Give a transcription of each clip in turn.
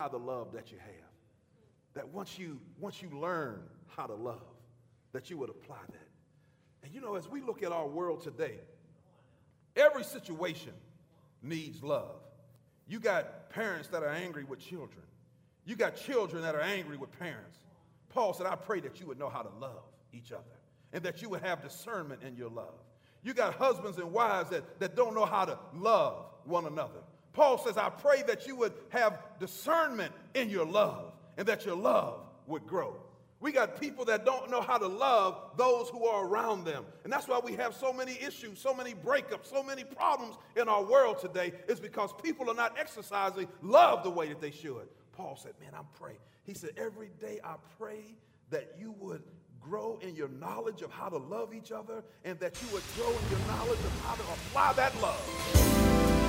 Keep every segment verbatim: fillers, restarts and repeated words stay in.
the love that you have. That once you, once you learn how to love, that you would apply that. And you know, as we look at our world today, every situation needs love. You got parents that are angry with children. You got children that are angry with parents. Paul said, I pray that you would know how to love each other and that you would have discernment in your love. You got husbands and wives that, that don't know how to love one another. Paul says, I pray that you would have discernment in your love and that your love would grow. We got people that don't know how to love those who are around them. And that's why we have so many issues, so many breakups, so many problems in our world today. It's because people are not exercising love the way that they should. Paul said, man, I'm praying. He said, every day I pray that you would grow in your knowledge of how to love each other and that you would grow in your knowledge of how to apply that love.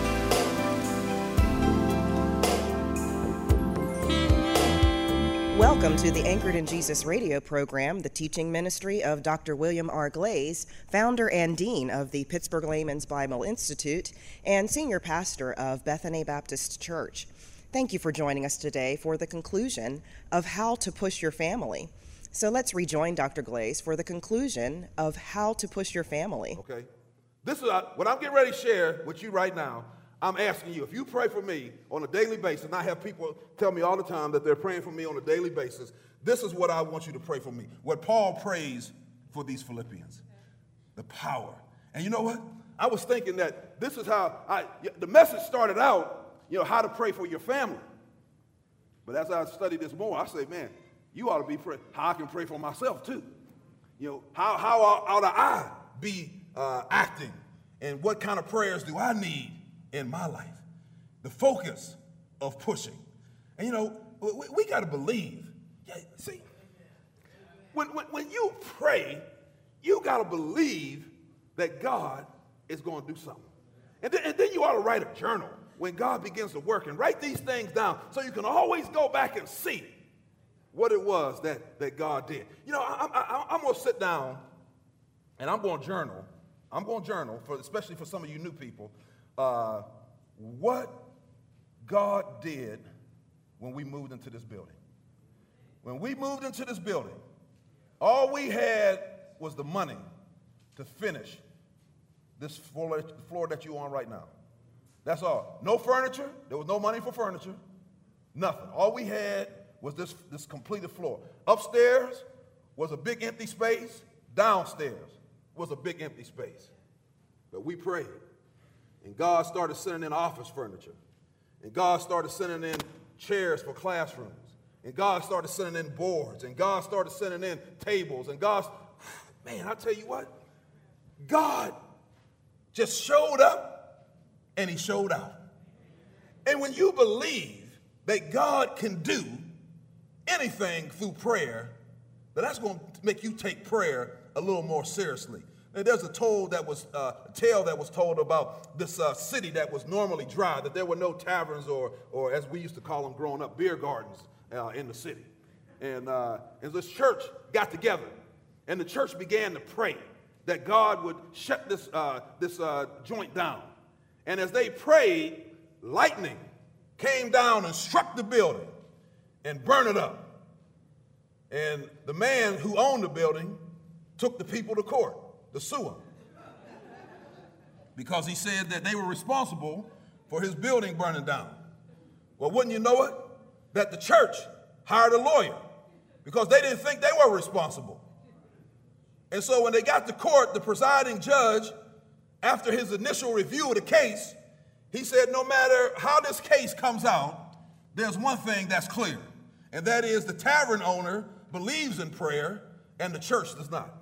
Welcome to the Anchored in Jesus radio program, the teaching ministry of Doctor William R. Glaze, founder and dean of the Pittsburgh Layman's Bible Institute and senior pastor of Bethany Baptist Church. Thank you for joining us today for the conclusion of How to Push Your Family. So let's rejoin Doctor Glaze for the conclusion of How to Push Your Family. Okay. This is what I'm getting ready to share with you right now. I'm asking you, if you pray for me on a daily basis, and I have people tell me all the time that they're praying for me on a daily basis, this is what I want you to pray for me. What Paul prays for these Philippians, the power. And you know what? I was thinking that this is how I, the message started out, you know, how to pray for your family. But as I studied this more, I say, man, you ought to be praying how I can pray for myself too. You know, how, how ought I be uh, acting? And what kind of prayers do I need in my life? The focus of pushing. And you know, we, we got to believe. Yeah, see, when, when, when you pray, you got to believe that God is going to do something. And then, and then you ought to write a journal when God begins to work and write these things down so you can always go back and see what it was that, that God did. You know, I, I, I'm going to sit down and I'm going to journal. I'm going to journal, for, especially for some of you new people, Uh, what God did when we moved into this building. When we moved into this building, all we had was the money to finish this floor, the floor that you're on right now. That's all. No furniture. There was no money for furniture. Nothing. All we had was this, this completed floor. Upstairs was a big empty space. Downstairs was a big empty space. But we prayed. And God started sending in office furniture. And God started sending in chairs for classrooms. And God started sending in boards. And God started sending in tables. And God, man, I tell you what, God just showed up and he showed out. And when you believe that God can do anything through prayer, then that's going to make you take prayer a little more seriously. And there's a told that was uh, a tale that was told about this uh, city that was normally dry, that there were no taverns or, or as we used to call them growing up, beer gardens uh, in the city. And, uh, and this church got together, and the church began to pray that God would shut this, uh, this uh, joint down. And as they prayed, lightning came down and struck the building and burned it up. And the man who owned the building took the people to court, the sewer, because he said that they were responsible for his building burning down. Well, wouldn't you know it, that the church hired a lawyer because they didn't think they were responsible. And so when they got to court, the presiding judge, after his initial review of the case, he said, no matter how this case comes out, there's one thing that's clear, and that is the tavern owner believes in prayer and the church does not.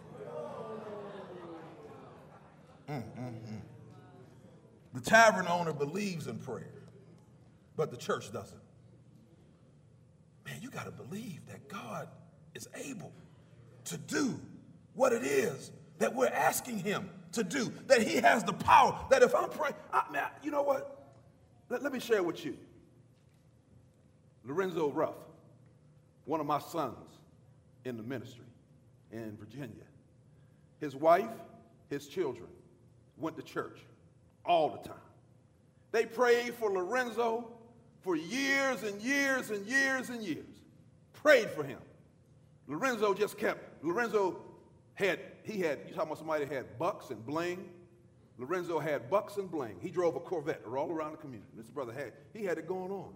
Mm, mm, mm. The tavern owner believes in prayer, but the church doesn't. Man, you got to believe that God is able to do what it is that we're asking him to do, that he has the power, that if I'm praying, I, man, you know what? Let, let me share with you. Lorenzo Ruff, one of my sons in the ministry in Virginia, his wife, his children, went to church all the time. They prayed for Lorenzo for years and years and years and years. Prayed for him. Lorenzo just kept, Lorenzo had, he had, you talking about somebody that had bucks and bling? Lorenzo had bucks and bling. He drove a Corvette all around the community. This brother had, he had it going on.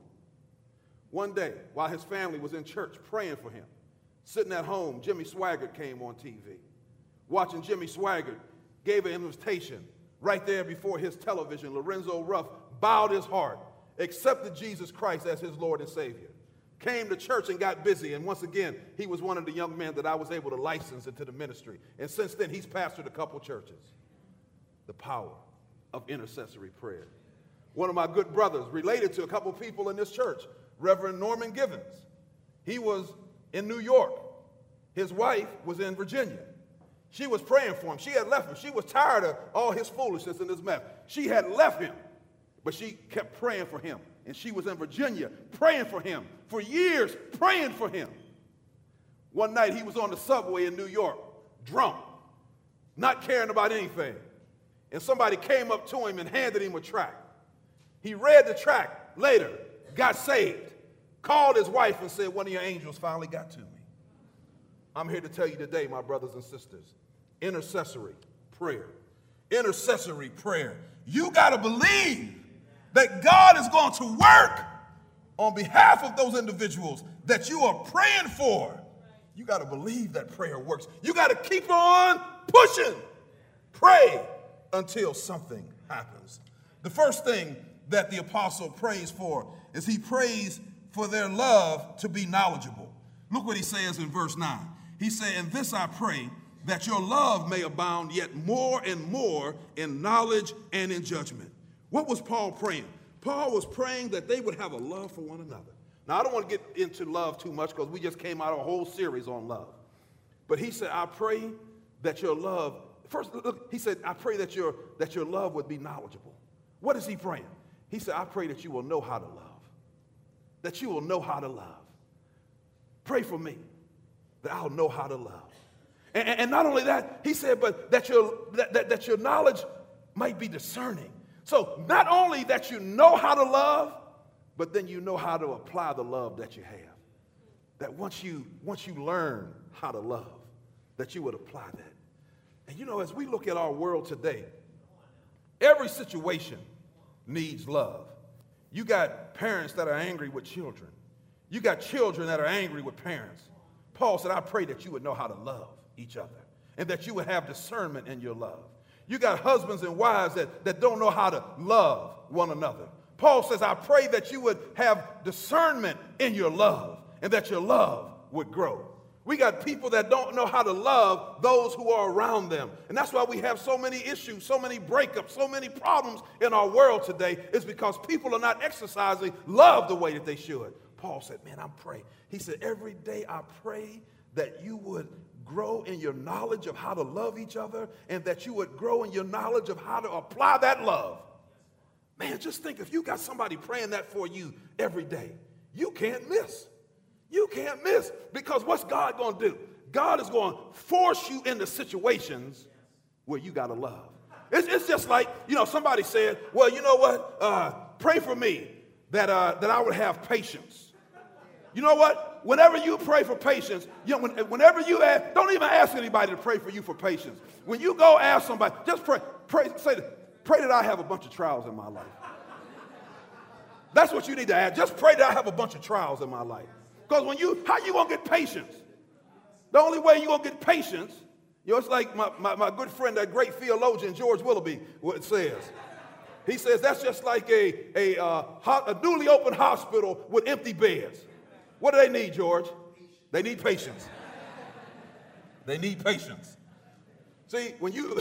One day, while his family was in church praying for him, sitting at home, Jimmy Swaggart came on T V. Watching Jimmy Swaggart gave an invitation right there before his television. Lorenzo Ruff bowed his heart, accepted Jesus Christ as his Lord and Savior, came to church and got busy. And once again, he was one of the young men that I was able to license into the ministry. And since then, he's pastored a couple churches. The power of intercessory prayer. One of my good brothers related to a couple people in this church, Reverend Norman Givens. He was in New York. His wife was in Virginia. She was praying for him. She had left him. She was tired of all his foolishness and his mess. She had left him, but she kept praying for him. And she was in Virginia praying for him for years, praying for him. One night he was on the subway in New York, drunk, not caring about anything. And somebody came up to him and handed him a tract. He read the tract later, got saved, called his wife and said, one of your angels finally got to me. I'm here to tell you today, my brothers and sisters, intercessory prayer. Intercessory prayer. You got to believe that God is going to work on behalf of those individuals that you are praying for. You got to believe that prayer works. You got to keep on pushing. Pray until something happens. The first thing that the apostle prays for is he prays for their love to be knowledgeable. Look what he says in verse nine. He said, "And this I pray, that your love may abound yet more and more in knowledge and in judgment." What was Paul praying? Paul was praying that they would have a love for one another. Now, I don't want to get into love too much because we just came out of a whole series on love. But he said, I pray that your love, first, look, he said, I pray that your, that your love would be knowledgeable. What is he praying? He said, I pray that you will know how to love, that you will know how to love. Pray for me that I'll know how to love. And, and not only that, he said, but that your, that, that, that your knowledge might be discerning. So not only that you know how to love, but then you know how to apply the love that you have. That once you, once you learn how to love, that you would apply that. And you know, as we look at our world today, every situation needs love. You got parents that are angry with children. You got children that are angry with parents. Paul said, I pray that you would know how to love each other and that you would have discernment in your love. You got husbands and wives that, that don't know how to love one another. Paul says, I pray that you would have discernment in your love and that your love would grow. We got people that don't know how to love those who are around them. And that's why we have so many issues, so many breakups, so many problems in our world today, is because people are not exercising love the way that they should. Paul said, man, I'm praying. He said, every day I pray that you would grow in your knowledge of how to love each other and that you would grow in your knowledge of how to apply that love. Man, just think if you got somebody praying that for you every day, you can't miss. You can't miss, because what's God going to do? God is going to force you into situations where you got to love. It's, it's just like, you know, somebody said, well, you know what? Uh, pray for me that, uh, that I would have patience. You know what? Whenever you pray for patience, you know, when, whenever you ask, don't even ask anybody to pray for you for patience. When you go ask somebody, just pray, pray, say, pray that I have a bunch of trials in my life. That's what you need to ask. Just pray that I have a bunch of trials in my life. Because when you, how you going to get patience? The only way you're going to get patience, you know, it's like my, my, my good friend, that great theologian, George Willoughby, what it says. He says that's just like a, a, uh, a newly opened hospital with empty beds. What do they need, George? They need patience. They need patience. See, when you,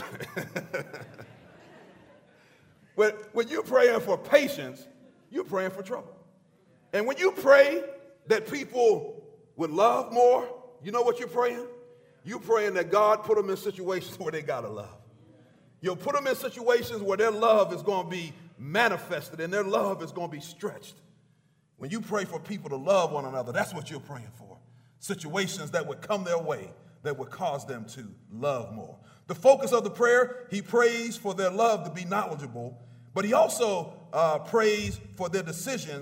when, when you're praying for patience, you're praying for trouble. And when you pray that people would love more, you know what you're praying? You're praying that God put them in situations where they got to love. You'll put them in situations where their love is going to be manifested and their love is going to be stretched. When you pray for people to love one another, that's what you're praying for. Situations that would come their way that would cause them to love more. The focus of the prayer, he prays for their love to be knowledgeable, but he also uh, prays for their decisions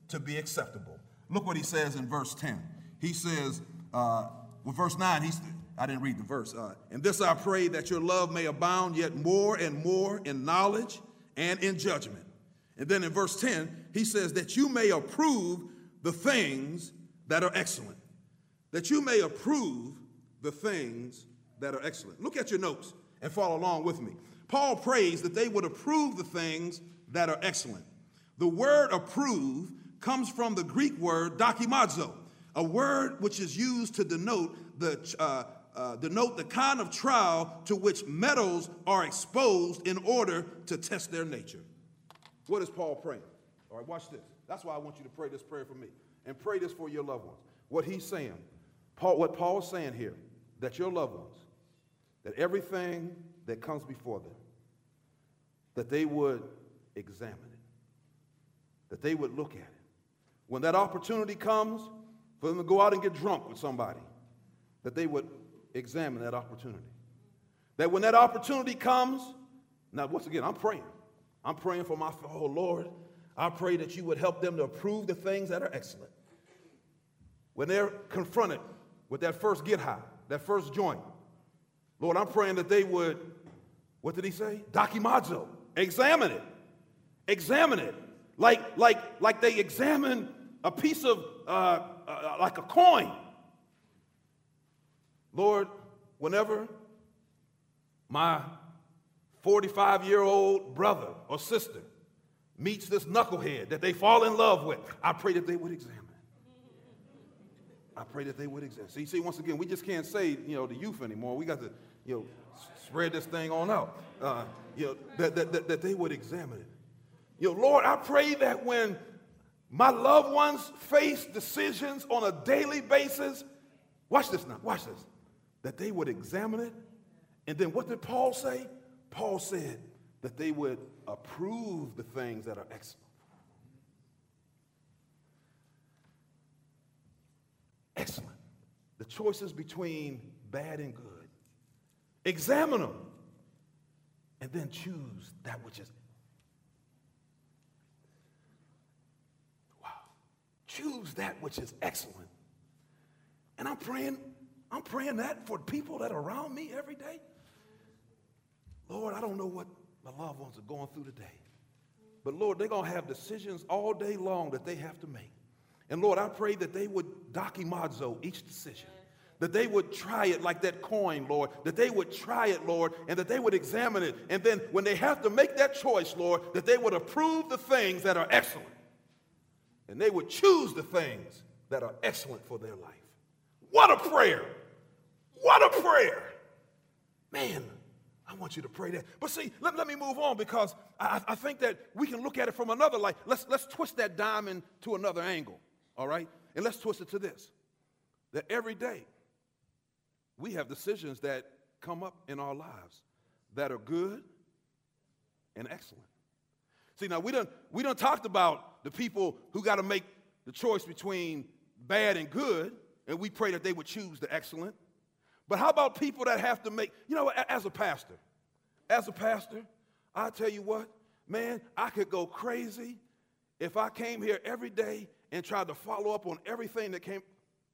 to be acceptable. Look what he says in verse ten. He says, uh, well, verse nine, he's, I didn't read the verse. Uh, and this I pray, that your love may abound yet more and more in knowledge and in judgment. And then in verse ten, he says that you may approve the things that are excellent. That you may approve the things that are excellent. Look at your notes and follow along with me. Paul prays that they would approve the things that are excellent. The word approve comes from the Greek word dokimazo, a word which is used to denote the uh, uh, denote the kind of trial to which metals are exposed in order to test their nature. What is Paul praying? All right, watch this. That's why I want you to pray this prayer for me, and pray this for your loved ones. What he's saying, Paul, what Paul is saying here, that your loved ones, that everything that comes before them, that they would examine it, that they would look at it. When that opportunity comes for them to go out and get drunk with somebody, that they would examine that opportunity. That when that opportunity comes, now once again, I'm praying. I'm praying for my, oh Lord, I pray that you would help them to approve the things that are excellent. When they're confronted with that first get high, that first joint, Lord, I'm praying that they would, what did he say? Dokimazo, examine it. Examine it. Like, like, like they examine a piece of, uh, uh, like a coin. Lord, whenever my forty-five-year-old brother or sister meets this knucklehead that they fall in love with, I pray that they would examine it. I pray that they would examine it. See, see, once again, we just can't say, you know, the youth anymore. We got to, you know, spread this thing on out. Uh, you know, that, that, that, that they would examine it. You know, Lord, I pray that when my loved ones face decisions on a daily basis, watch this now, watch this, that they would examine it. And then what did Paul say? Paul said that they would approve the things that are excellent. Excellent. The choices between bad and good. Examine them. And then choose that which is. Wow. Choose that which is excellent. And I'm praying, I'm praying that for people that are around me every day. Lord, I don't know what my loved ones are going through today. But Lord, they're going to have decisions all day long that they have to make. And Lord, I pray that they would dokimazo each decision. That they would try it like that coin, Lord. That they would try it, Lord, and that they would examine it. And then when they have to make that choice, Lord, that they would approve the things that are excellent. And they would choose the things that are excellent for their life. What a prayer. What a prayer. Man, I want you to pray that. But see, let, let me move on, because I, I think that we can look at it from another light. Let's, let's twist that diamond to another angle, all right? And let's twist it to this, that every day we have decisions that come up in our lives that are good and excellent. See, now we done, we done talked about the people who got to make the choice between bad and good, and we pray that they would choose the excellent. But how about people that have to make, you know, as a pastor, as a pastor, I tell you what, man, I could go crazy if I came here every day and tried to follow up on everything that came,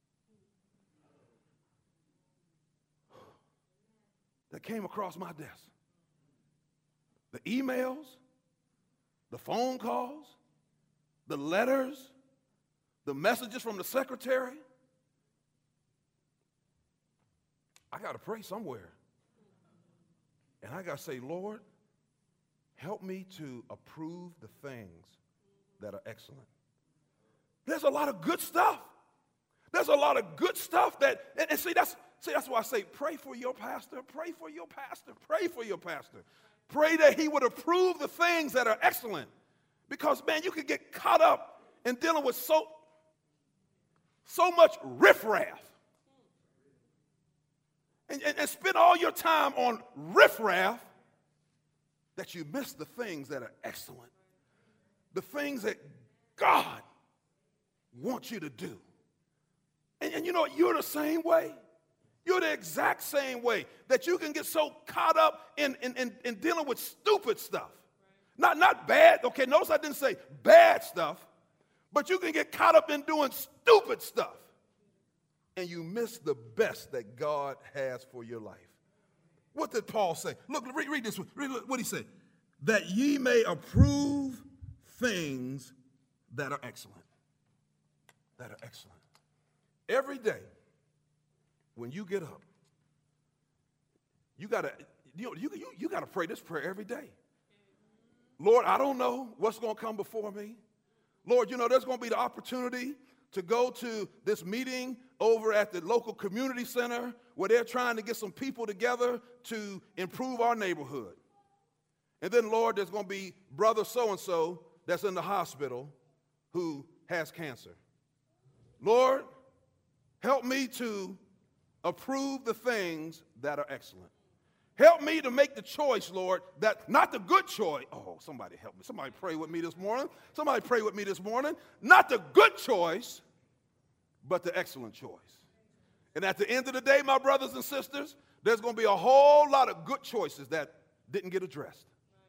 that came across my desk. The emails, the phone calls, the letters, the messages from the secretary. I got to pray somewhere. And I got to say, Lord, help me to approve the things that are excellent. There's a lot of good stuff. There's a lot of good stuff that, and, and see, that's, see, that's why I say, pray for your pastor, pray for your pastor, pray for your pastor. Pray that he would approve the things that are excellent. Because, man, you could get caught up in dealing with so, so much riffraff. And, and, and spend all your time on riffraff that you miss the things that are excellent. The things that God wants you to do. And, and you know what? You're the same way. You're the exact same way that you can get so caught up in, in, in, in dealing with stupid stuff. Not, not bad. Okay, notice I didn't say bad stuff, But you can get caught up in doing stupid stuff, and you miss the best that God has for your life. What did Paul say? Look, read, read this one. Read what he said. That ye may approve things that are excellent. That are excellent. Every day, when you get up, you gotta, you know, you, you, you gotta pray this prayer every day. Lord, I don't know what's gonna come before me. Lord, you know, there's gonna be the opportunity to go to this meeting over at the local community center where they're trying to get some people together to improve our neighborhood. And then, Lord, there's going to be brother so-and-so that's in the hospital who has cancer. Lord, help me to approve the things that are excellent. Help me to make the choice, Lord, that not the good choice. Oh, somebody help me. Somebody pray with me this morning. Somebody pray with me this morning. Not the good choice, but the excellent choice. And at the end of the day, my brothers and sisters, there's going to be a whole lot of good choices that didn't get addressed.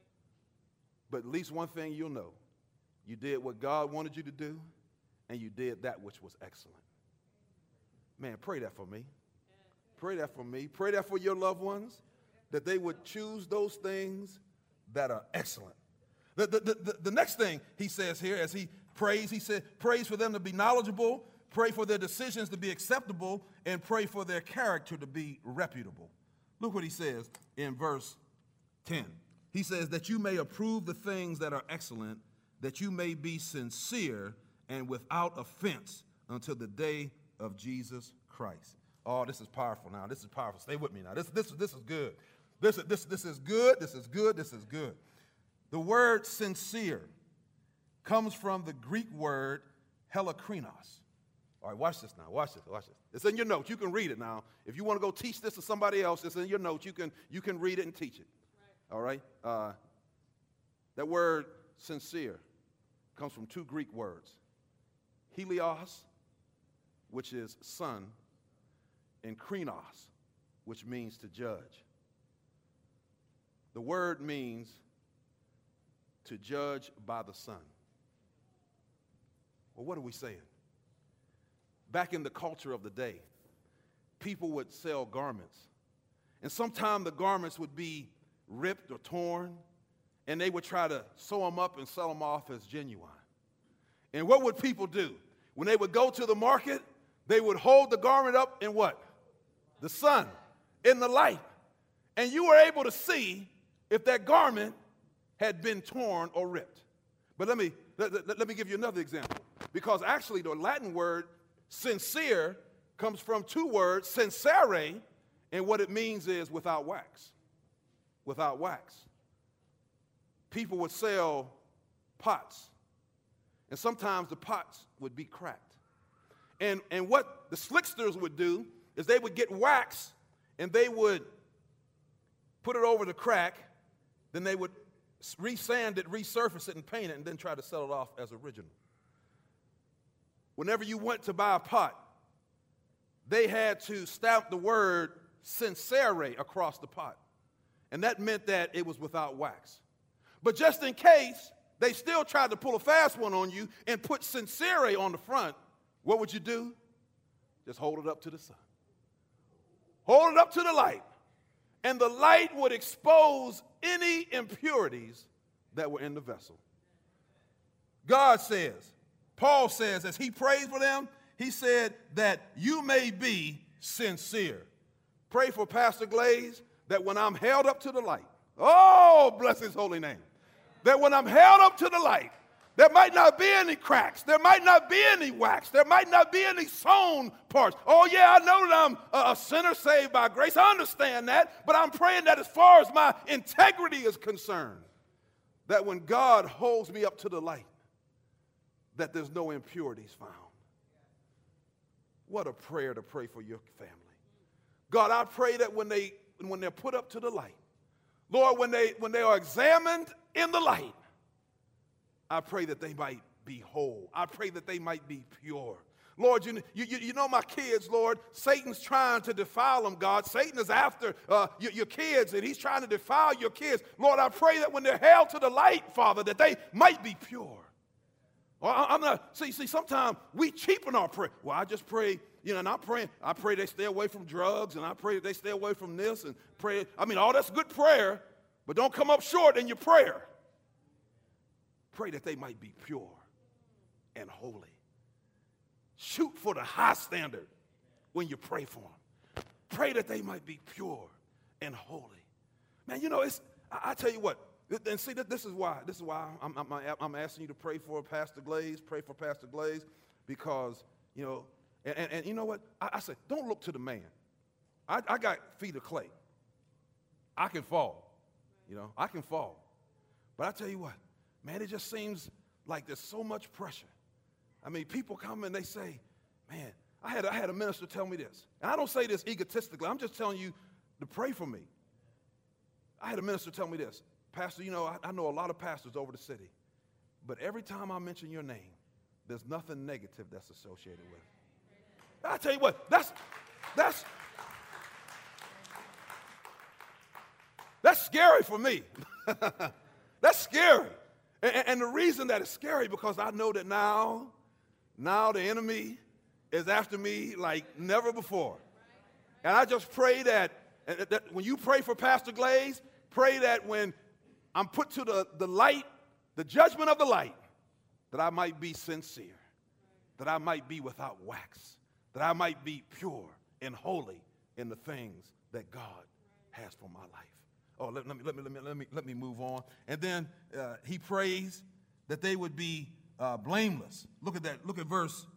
But at least one thing you'll know, you did what God wanted you to do, and you did that which was excellent. Man, pray that for me. Pray that for me. Pray that for your loved ones, that they would choose those things that are excellent. The, the, the, the next thing he says here as he prays, he said, prays for them to be knowledgeable, pray for their decisions to be acceptable, and pray for their character to be reputable. Look what he says in verse ten. He says that you may approve the things that are excellent, that you may be sincere and without offense until the day of Jesus Christ. Oh, this is powerful now. This is powerful. Stay with me now. This, this, this is good. This, this, this is good. This is good. This is good. The word sincere comes from the Greek word helikrinos. All right, watch this now. Watch this. Watch this. It's in your notes. You can read it now. If you want to go teach this to somebody else, it's in your notes. You can, you can read it and teach it. All right? Uh, that word sincere comes from two Greek words. Helios, which is son, and krinos, which means to judge. The word means to judge by the sun. Well, what are we saying? Back in the culture of the day, people would sell garments. And sometimes the garments would be ripped or torn, and they would try to sew them up and sell them off as genuine. And what would people do? When they would go to the market, they would hold the garment up in what? The sun, in the light. And you were able to see if that garment had been torn or ripped. But let me, let, let, let me give you another example. Because actually the Latin word sincere comes from two words, sincere, and what it means is without wax. Without wax. People would sell pots, and sometimes the pots would be cracked. And, and what the slicksters would do is they would get wax, and they would put it over the crack, then they would re-sand it, resurface it, and paint it, and then try to sell it off as original. Whenever you went to buy a pot, they had to stamp the word sincere across the pot. And that meant that it was without wax. But just in case they still tried to pull a fast one on you and put sincere on the front, what would you do? Just hold it up to the sun. Hold it up to the light. And the light would expose any impurities that were in the vessel. God says, Paul says, as he prays for them, he said that you may be sincere. Pray for Pastor Glaze that when I'm held up to the light, oh, bless his holy name, that when I'm held up to the light, there might not be any cracks. There might not be any wax. There might not be any sewn parts. Oh, yeah, I know that I'm a sinner saved by grace. I understand that. But I'm praying that as far as my integrity is concerned, that when God holds me up to the light, that there's no impurities found. What a prayer to pray for your family. God, I pray that when, they, when they're put up to the light, Lord, when they, when they are examined in the light, I pray that they might be whole. I pray that they might be pure. Lord, you, you, you know my kids, Lord. Satan's trying to defile them, God. Satan is after uh, your, your kids, and he's trying to defile your kids. Lord, I pray that when they're held to the light, Father, that they might be pure. Or I, I'm not, see, see, sometimes we cheapen our prayer. Well, I just pray, you know, and I'm praying, I pray they stay away from drugs, and I pray that they stay away from this, and pray, I mean, all that's good prayer, but don't come up short in your prayer. Pray that they might be pure and holy. Shoot for the high standard when you pray for them. Pray that they might be pure and holy. Man, you know, it's, I, I tell you what, and see, this is why, this is why I'm, I'm, I'm asking you to pray for Pastor Glaze, pray for Pastor Glaze, because, you know, and, and, and you know what? I, I say, don't look to the man. I, I got feet of clay. I can fall, you know, I can fall. But I tell you what, man, it just seems like there's so much pressure. I mean, people come and they say, man, I had, I had a minister tell me this. And I don't say this egotistically. I'm just telling you to pray for me. I had a minister tell me this. Pastor, you know, I, I know a lot of pastors over the city. But every time I mention your name, there's nothing negative that's associated with it. I tell you what, that's, that's, that's scary for me. That's scary. And, and the reason that it's scary, because I know that now, now the enemy is after me like never before. And I just pray that, that when you pray for Pastor Glaze, pray that when I'm put to the, the light, the judgment of the light, that I might be sincere, that I might be without wax, that I might be pure and holy in the things that God has for my life. Oh, let, let, me, let, me, let, me, let, me, let me move on. And then uh, he prays that they would be uh, blameless. Look at that. Look at verse,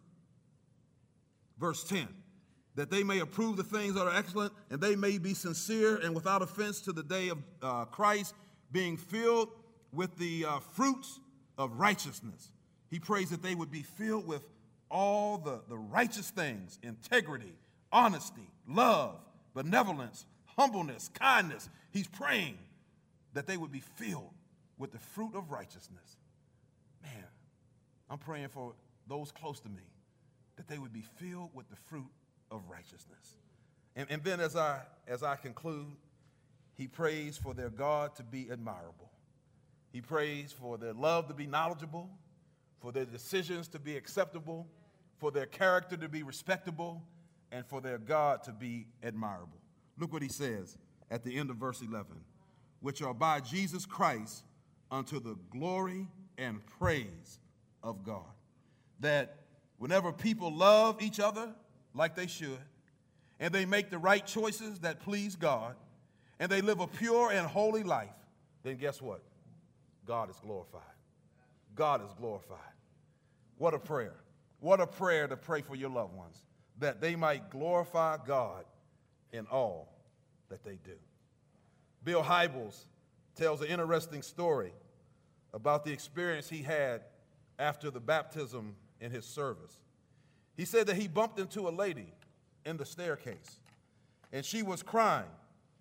verse ten. That they may approve the things that are excellent, and they may be sincere and without offense to the day of uh, Christ, being filled with the uh, fruits of righteousness. He prays that they would be filled with all the, the righteous things: integrity, honesty, love, benevolence, humbleness, kindness. He's praying that they would be filled with the fruit of righteousness. Man, I'm praying for those close to me, that they would be filled with the fruit of righteousness. And, and then as I, as I conclude, he prays for their God to be admirable. He prays for their love to be knowledgeable, for their decisions to be acceptable, for their character to be respectable, and for their God to be admirable. Look what he says at the end of verse eleven, which are by Jesus Christ unto the glory and praise of God. That whenever people love each other like they should, and they make the right choices that please God, and they live a pure and holy life, then guess what? God is glorified. God is glorified. What a prayer. What a prayer to pray for your loved ones, that they might glorify God in all that they do. Bill Hybels tells an interesting story about the experience he had after the baptism in his service. He said that he bumped into a lady in the staircase, and she was crying,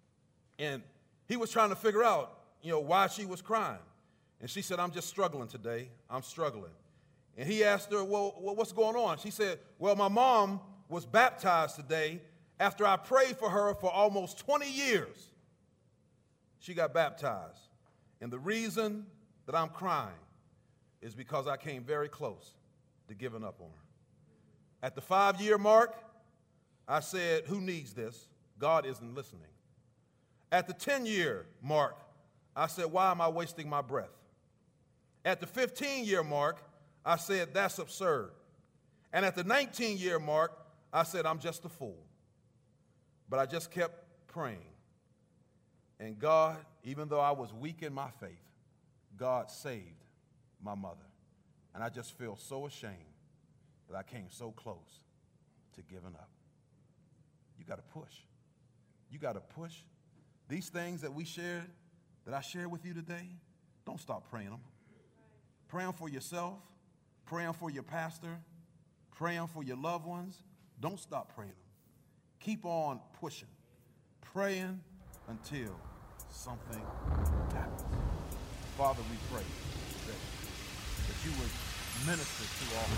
and he was trying to figure out, you know, why she was crying. And she said, "I'm just struggling today. I'm struggling." And he asked her, well, what's going on? She said, "Well, my mom was baptized today after I prayed for her for almost twenty years. She got baptized. And the reason that I'm crying is because I came very close to giving up on her. At the five-year mark, I said, who needs this? God isn't listening. At the ten-year mark, I said, why am I wasting my breath? At the fifteen-year mark, I said, that's absurd. And at the nineteen-year mark, I said, I'm just a fool. But I just kept praying. And God, even though I was weak in my faith, God saved my mother. And I just feel so ashamed that I came so close to giving up." You got to push. You got to push. These things that we shared, that I shared with you today, don't stop praying them. Pray them for yourself. Pray them for your pastor. Pray them for your loved ones. Don't stop praying them. Keep on pushing, praying until something happens. Father, we pray today that you would minister to all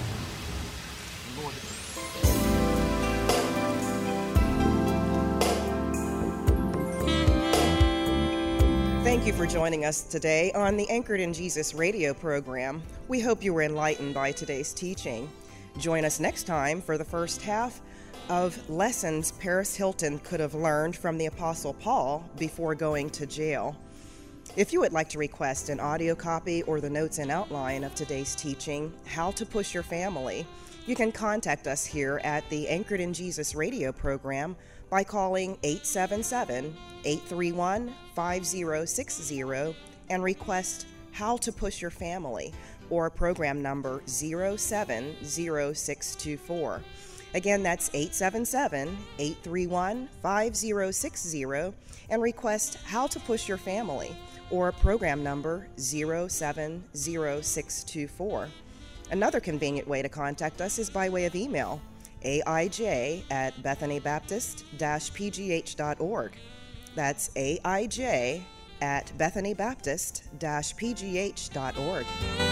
of us. Lord, Thank you for joining us today on the Anchored in Jesus radio program. We hope you were enlightened by today's teaching. Join us next time for the first half of lessons Paris Hilton could have learned from the Apostle Paul before going to jail. If you would like to request an audio copy or the notes and outline of today's teaching, How to Push Your Family, you can contact us here at the Anchored in Jesus radio program by calling eight seven seven, eight three one, five zero six zero and request How to Push Your Family or program number zero seven zero six two four. Again, that's eight seven seven, eight three one, five zero six zero and request How to Push Your Family or program number zero seven zero six two four. Another convenient way to contact us is by way of email, A I J at bethany baptist dash p g h dot org. That's A I J at bethany baptist dash p g h dot org.